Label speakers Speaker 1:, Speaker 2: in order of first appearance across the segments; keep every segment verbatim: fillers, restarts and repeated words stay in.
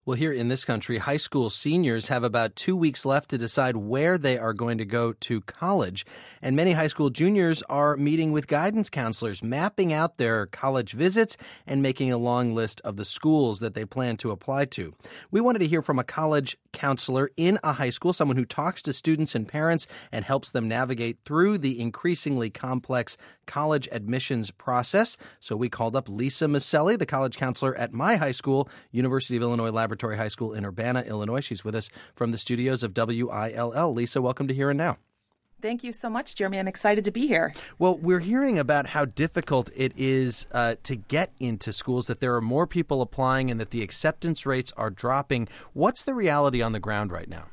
Speaker 1: Well, here in this country, high school seniors have about two weeks left to decide where they are going to go to college. And many high school juniors are meeting with guidance counselors, mapping out their college visits and making a long list of the schools that they plan to apply to. We wanted to hear from a college counselor in a high school, someone who talks to students and parents and helps them navigate through the increasingly complex college admissions process. So we called up Lisa Maselli, the college counselor at my high school, University of Illinois Laboratory High School in Urbana, Illinois. She's with us from the studios of W I L L. Lisa, welcome to Here and Now.
Speaker 2: Thank you so much, Jeremy. I'm excited to be here.
Speaker 1: Well, we're hearing about how difficult it is uh, to get into schools, that there are more people applying and that the acceptance rates are dropping. What's the reality on the ground right now?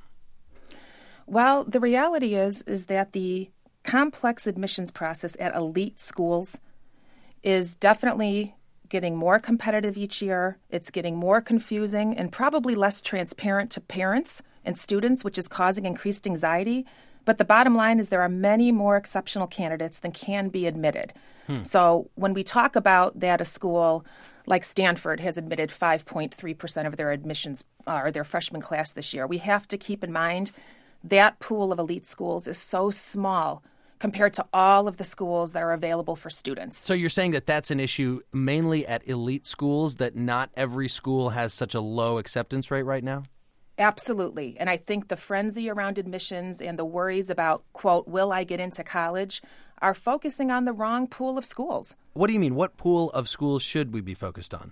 Speaker 2: Well, the reality is, is that the complex admissions process at elite schools is definitely getting more competitive each year. It's getting more confusing and probably less transparent to parents and students, which is causing increased anxiety. But the bottom line is there are many more exceptional candidates than can be admitted. Hmm. So when we talk about that a school like Stanford has admitted five point three percent of their admissions uh, or their freshman class this year, we have to keep in mind that pool of elite schools is so small compared to all of the schools that are available for students.
Speaker 1: So you're saying that that's an issue mainly at elite schools, that not every school has such a low acceptance rate right now?
Speaker 2: Absolutely. And I think the frenzy around admissions and the worries about, quote, will I get into college, are focusing on the wrong pool of schools.
Speaker 1: What do you mean? What pool of schools should we be focused on?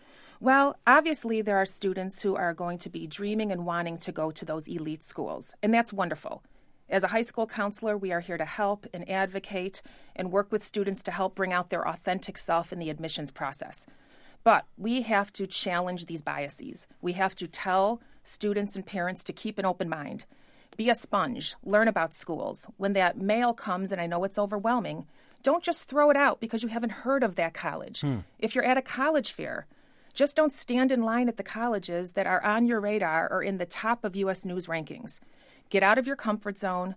Speaker 2: Well, obviously there are students who are going to be dreaming and wanting to go to those elite schools, and that's wonderful. As a high school counselor, we are here to help and advocate and work with students to help bring out their authentic self in the admissions process. But we have to challenge these biases. We have to tell students and parents to keep an open mind. Be a sponge. Learn about schools. When that mail comes, and I know it's overwhelming, don't just throw it out because you haven't heard of that college. Hmm. If you're at a college fair, just don't stand in line at the colleges that are on your radar or in the top of U S News rankings. Get out of your comfort zone,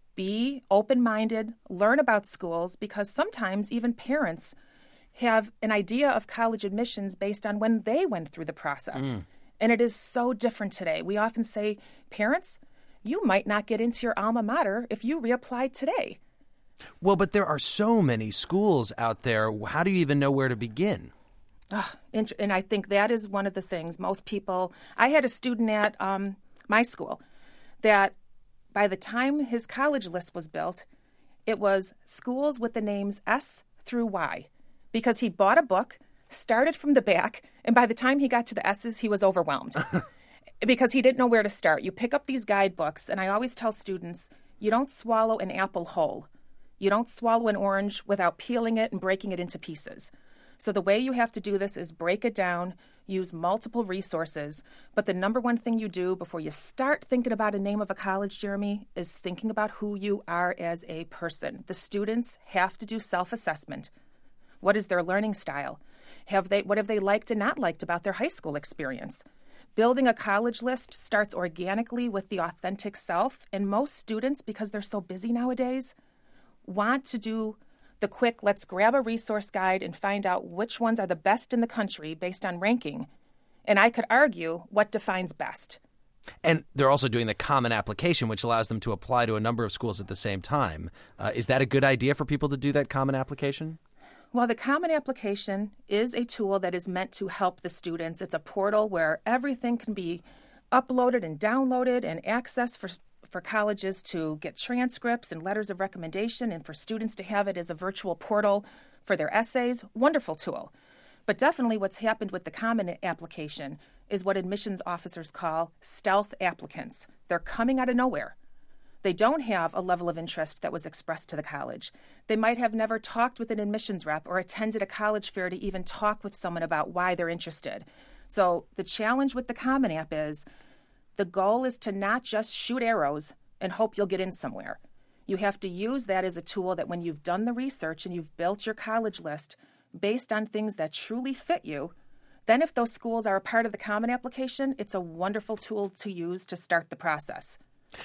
Speaker 2: be open-minded, learn about schools, because sometimes even parents have an idea of college admissions based on when they went through the process. Mm. And it is so different today. We often say, parents, you might not get into your alma mater if you reapplied today.
Speaker 1: Well, but there are so many schools out there. How do you even know where to begin?
Speaker 2: Oh, and, and I think that is one of the things most people... I had a student at um, my school that by the time his college list was built, it was schools with the names S through Y, because he bought a book, started from the back, and by the time he got to the S's, he was overwhelmed because he didn't know where to start. You pick up these guidebooks, and I always tell students, you don't swallow an apple whole. You don't swallow an orange without peeling it and breaking it into pieces. So the way you have to do this is break it down, use multiple resources. But the number one thing you do before you start thinking about a name of a college, Jeremy, is thinking about who you are as a person. The students have to do self-assessment. What is their learning style? Have they, what have they liked and not liked about their high school experience? Building a college list starts organically with the authentic self. And most students, because they're so busy nowadays, want to do the quick, let's grab a resource guide and find out which ones are the best in the country based on ranking. And I could argue what defines best.
Speaker 1: And they're also doing the common application, which allows them to apply to a number of schools at the same time. Uh, is that a good idea for people to do that common application?
Speaker 2: Well, the Common Application is a tool that is meant to help the students. It's a portal where everything can be uploaded and downloaded and accessed for for colleges to get transcripts and letters of recommendation, and for students to have it as a virtual portal for their essays. Wonderful tool. But definitely what's happened with the Common Application is what admissions officers call stealth applicants. They're coming out of nowhere. They don't have a level of interest that was expressed to the college. They might have never talked with an admissions rep or attended a college fair to even talk with someone about why they're interested. So the challenge with the Common App is the goal is to not just shoot arrows and hope you'll get in somewhere. You have to use that as a tool that when you've done the research and you've built your college list based on things that truly fit you, then if those schools are a part of the Common Application, it's a wonderful tool to use to start the process.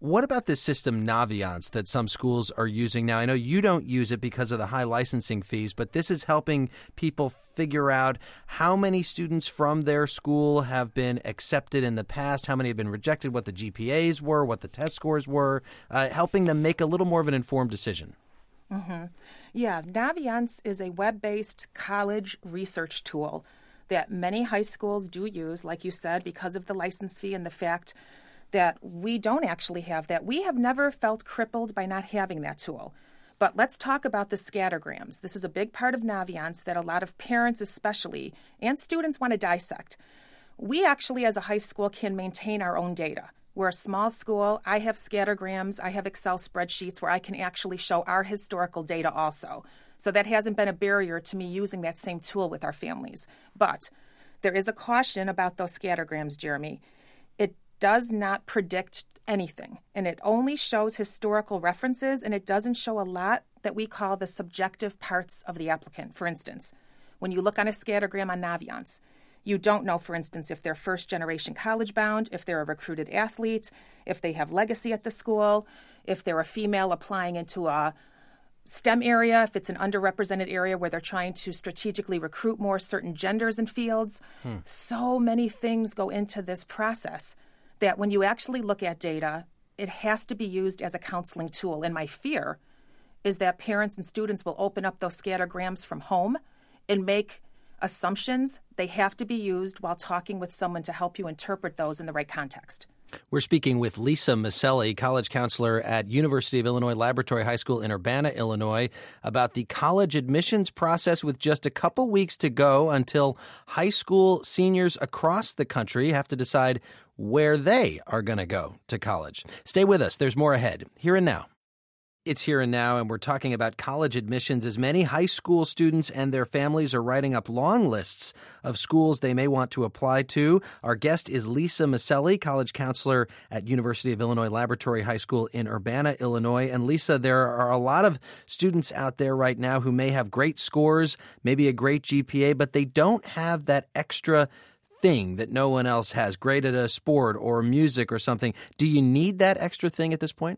Speaker 1: What about this system Naviance that some schools are using now? I know you don't use it because of the high licensing fees, but this is helping people figure out how many students from their school have been accepted in the past, how many have been rejected, what the G P As were, what the test scores were, uh, helping them make a little more of an informed decision.
Speaker 2: Mm-hmm. Yeah, Naviance is a web-based college research tool that many high schools do use, like you said, because of the license fee and the fact that we don't actually have that. We have never felt crippled by not having that tool. But let's talk about the scattergrams. This is a big part of Naviance that a lot of parents especially and students want to dissect. We actually, as a high school, can maintain our own data. We're a small school. I have scattergrams. I have Excel spreadsheets where I can actually show our historical data also. So that hasn't been a barrier to me using that same tool with our families. But there is a caution about those scattergrams, Jeremy. It does not predict anything, and it only shows historical references, and it doesn't show a lot that we call the subjective parts of the applicant. For instance, when you look on a scattergram on Naviance, you don't know, for instance, if they're first-generation college-bound, if they're a recruited athlete, if they have legacy at the school, if they're a female applying into a STEM area, if it's an underrepresented area where they're trying to strategically recruit more certain genders and fields. Hmm. So many things go into this process that when you actually look at data, it has to be used as a counseling tool. And my fear is that parents and students will open up those scattergrams from home and make assumptions. They have to be used while talking with someone to help you interpret those in the right context.
Speaker 1: We're speaking with Lisa Maselli, college counselor at University of Illinois Laboratory High School in Urbana, Illinois, about the college admissions process with just a couple weeks to go until high school seniors across the country have to decide where they are going to go to college. Stay with us. There's more ahead. Here and now. It's Here and Now, and we're talking about college admissions as many high school students and their families are writing up long lists of schools they may want to apply to. Our guest is Lisa Maselli, college counselor at University of Illinois Laboratory High School in Urbana, Illinois. And Lisa, there are a lot of students out there right now who may have great scores, maybe a great G P A, but they don't have that extra thing that no one else has, great at a sport or music or something. Do you need that extra thing at this point?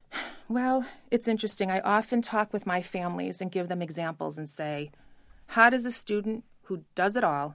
Speaker 2: Well, it's interesting. I often talk with my families and give them examples and say, how does a student who does it all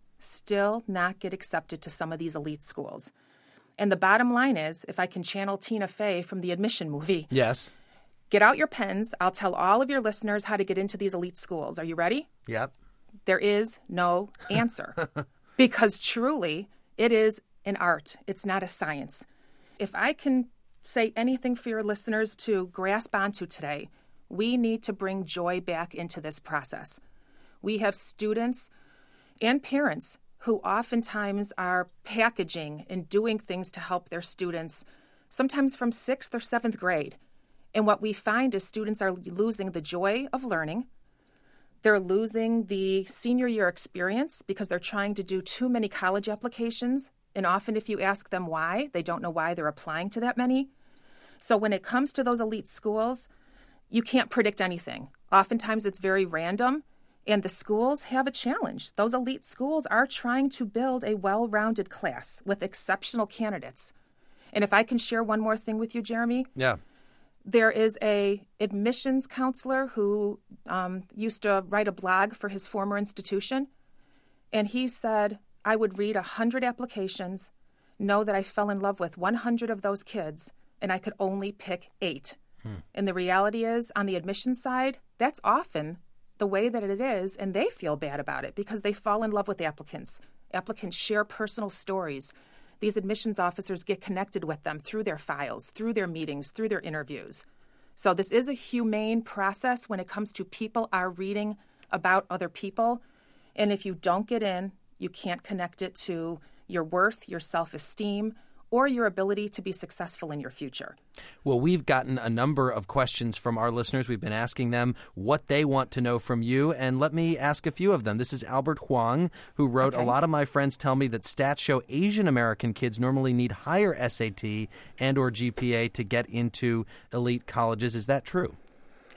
Speaker 2: still not get accepted to some of these elite schools? And the bottom line is, if I can channel Tina Fey from the Admission movie.
Speaker 1: Yes.
Speaker 2: Get out your pens. I'll tell all of your listeners how to get into these elite schools. Are you ready?
Speaker 1: Yep.
Speaker 2: There is no answer. Because truly, it is an art. It's not a science. If I can say anything for your listeners to grasp onto today, we need to bring joy back into this process. We have students and parents who oftentimes are packaging and doing things to help their students, sometimes from sixth or seventh grade. And what we find is students are losing the joy of learning. They're losing the senior year experience because they're trying to do too many college applications. And often if you ask them why, they don't know why they're applying to that many. So when it comes to those elite schools, you can't predict anything. Oftentimes it's very random, and the schools have a challenge. Those elite schools are trying to build a well-rounded class with exceptional candidates. And if I can share one more thing with you, Jeremy.
Speaker 1: Yeah.
Speaker 2: There is a admissions counselor who um, used to write a blog for his former institution, and he said, I would read one hundred applications, know that I fell in love with one hundred of those kids, and I could only pick eight. Hmm. And the reality is, on the admissions side, that's often the way that it is, and they feel bad about it because they fall in love with applicants. Applicants share personal stories. These admissions officers get connected with them through their files, through their meetings, through their interviews. So this is a humane process when it comes to people are reading about other people. And if you don't get in, you can't connect it to your worth, your self-esteem, or your ability to be successful in your future.
Speaker 1: Well, we've gotten a number of questions from our listeners. We've been asking them what they want to know from you, and let me ask a few of them. This is Albert Huang, who wrote, okay. A lot of my friends tell me that stats show Asian American kids normally need higher S A T and or G P A to get into elite colleges. Is that true?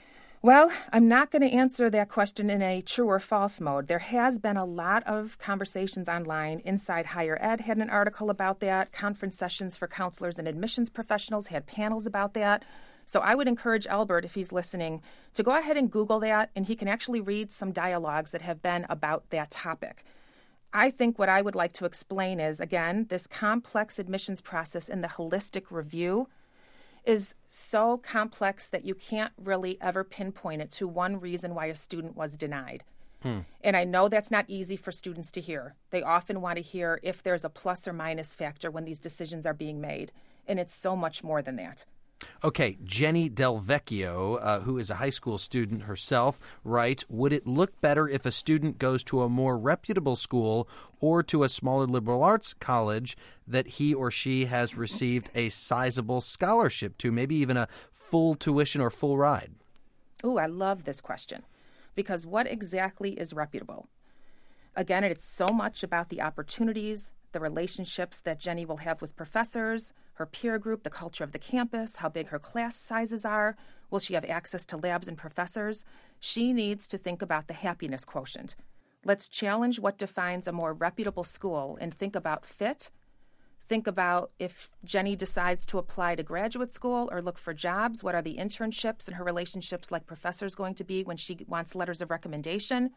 Speaker 2: Well, I'm not going to answer that question in a true or false mode. There has been a lot of conversations online. Inside Higher Ed had an article about that. Conference sessions for counselors and admissions professionals had panels about that. So I would encourage Albert, if he's listening, to go ahead and Google that, and he can actually read some dialogues that have been about that topic. I think what I would like to explain is, again, this complex admissions process and the holistic review is so complex that you can't really ever pinpoint it to one reason why a student was denied. Hmm. And I know that's not easy for students to hear. They often want to hear if there's a plus or minus factor when these decisions are being made. And it's so much more than that.
Speaker 1: Okay, Jenny Del Vecchio, uh, who is a high school student herself, writes, would it look better if a student goes to a more reputable school or to a smaller liberal arts college that he or she has received a sizable scholarship to, maybe even a full tuition or full ride?
Speaker 2: Ooh, I love this question, because what exactly is reputable? Again, it's so much about the opportunities, the relationships that Jenny will have with professors, her peer group, the culture of the campus, how big her class sizes are. Will she have access to labs and professors? She needs to think about the happiness quotient. Let's challenge what defines a more reputable school and think about fit. Think about if Jenny decides to apply to graduate school or look for jobs, what are the internships and her relationships like professors going to be when she wants letters of recommendation?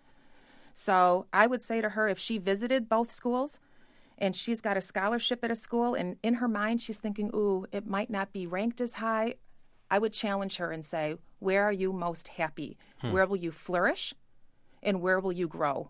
Speaker 2: So I would say to her, if she visited both schools, and she's got a scholarship at a school, and in her mind she's thinking, ooh, it might not be ranked as high, I would challenge her and say, where are you most happy? Hmm. Where will you flourish? And where will you grow?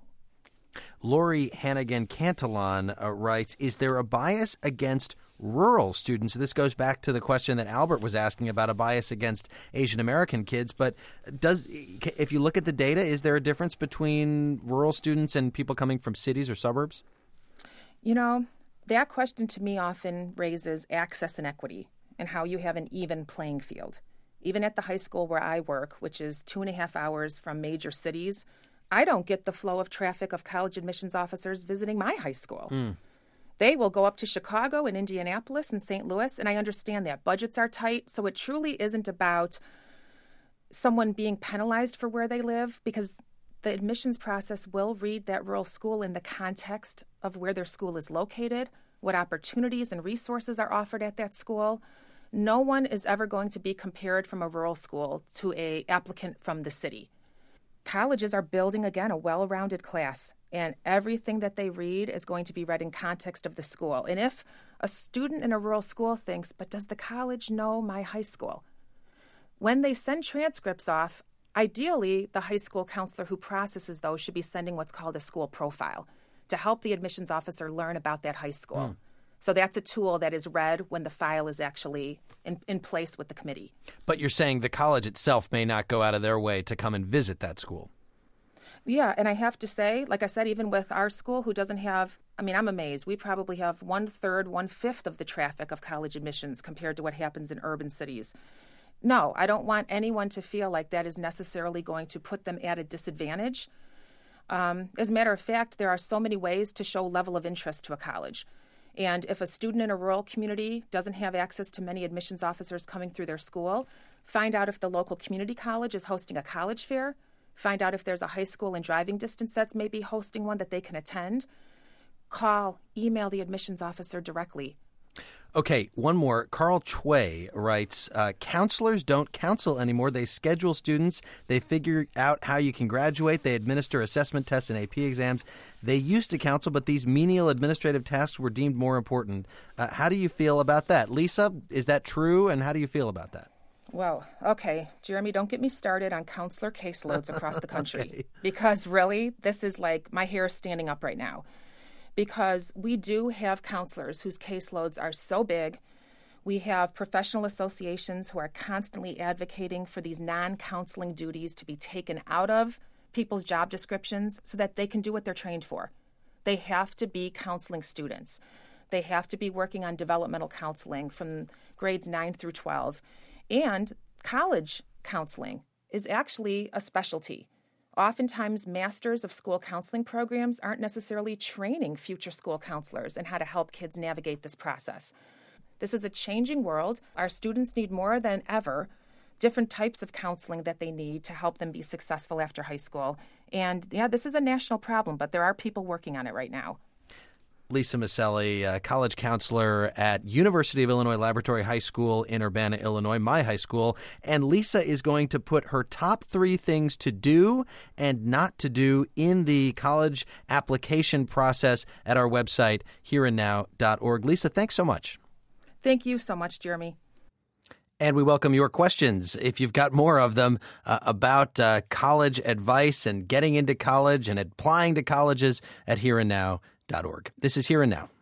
Speaker 1: Lori Hannigan-Cantillon uh, writes, is there a bias against rural students? This goes back to the question that Albert was asking about a bias against Asian American kids. But does, if you look at the data, is there a difference between rural students and people coming from cities or suburbs?
Speaker 2: You know, that question to me often raises access and equity and how you have an even playing field. Even at the high school where I work, which is two and a half hours from major cities, I don't get the flow of traffic of college admissions officers visiting my high school. Mm. They will go up to Chicago and Indianapolis and Saint Louis, and I understand that. Budgets are tight, so it truly isn't about someone being penalized for where they live, because the admissions process will read that rural school in the context of where their school is located, what opportunities and resources are offered at that school. No one is ever going to be compared from a rural school to an applicant from the city. Colleges are building, again, a well-rounded class, and everything that they read is going to be read in context of the school. And if a student in a rural school thinks, but does the college know my high school? When they send transcripts off, ideally, the high school counselor who processes those should be sending what's called a school profile to help the admissions officer learn about that high school. Mm. So that's a tool that is read when the file is actually in, in place with the committee.
Speaker 1: But you're saying the college itself may not go out of their way to come and visit that school.
Speaker 2: Yeah, and I have to say, like I said, even with our school, who doesn't have, I mean, I'm amazed. We probably have one-third, one-fifth of the traffic of college admissions compared to what happens in urban cities. No, I don't want anyone to feel like that is necessarily going to put them at a disadvantage. Um, as a matter of fact, there are so many ways to show level of interest to a college. And if a student in a rural community doesn't have access to many admissions officers coming through their school, find out if the local community college is hosting a college fair. Find out if there's a high school in driving distance that's maybe hosting one that they can attend. Call, email the admissions officer directly.
Speaker 1: Okay, one more. Carl Chway writes, uh, counselors don't counsel anymore. They schedule students. They figure out how you can graduate. They administer assessment tests and A P exams. They used to counsel, but these menial administrative tasks were deemed more important. Uh, how do you feel about that? Lisa, is that true, and how do you feel about that?
Speaker 2: Well, okay, Jeremy, don't get me started on counselor caseloads across the country.
Speaker 1: Okay.
Speaker 2: Because really, this is like my hair is standing up right now. Because we do have counselors whose caseloads are so big. We have professional associations who are constantly advocating for these non-counseling duties to be taken out of people's job descriptions so that they can do what they're trained for. They have to be counseling students. They have to be working on developmental counseling from grades nine through twelve. And college counseling is actually a specialty. Oftentimes, masters of school counseling programs aren't necessarily training future school counselors in how to help kids navigate this process. This is a changing world. Our students need more than ever different types of counseling that they need to help them be successful after high school. And yeah, this is a national problem, but there are people working on it right now.
Speaker 1: Lisa Miceli, a college counselor at University of Illinois Laboratory High School in Urbana, Illinois, my high school. And Lisa is going to put her top three things to do and not to do in the college application process at our website, here and now dot org. Lisa, thanks so much.
Speaker 2: Thank you so much, Jeremy.
Speaker 1: And we welcome your questions, if you've got more of them, uh, about uh, college advice and getting into college and applying to colleges at here and now dot org. This is Here and Now.